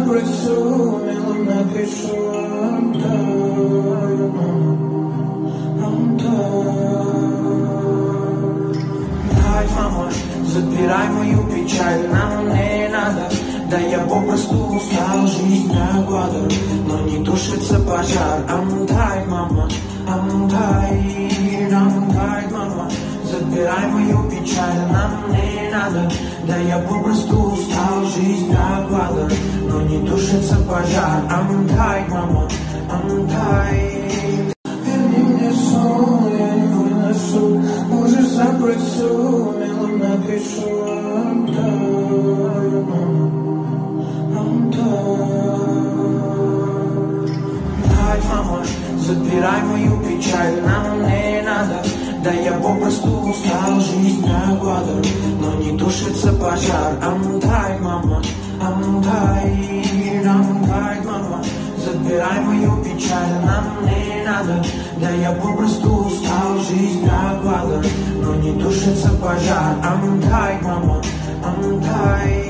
забросу, мило напишу, дай, мама, забирай мою печаль, нам не надо. Да я попросту устал, жизнь прокладываю, но не тушится пожар. Дай, мама, дай, мама, забирай мою печаль, нам не надо. Да я попросту устал, жизнь прокладываю, но не тушится пожар. Дай, мама, дай. Верни мне сон, я не вынесу, уже забросу, мило напишу, дай, мама, забирай мою печаль, нам не надо. Да я попросту устал, жизнь прокладываю, но не тушится пожар. Дай, мама, дай, мама, забирай мою печаль, нам не надо. Да я попросту устал, жизнь прокладываю, но не тушится пожар. Дай, мама, дай.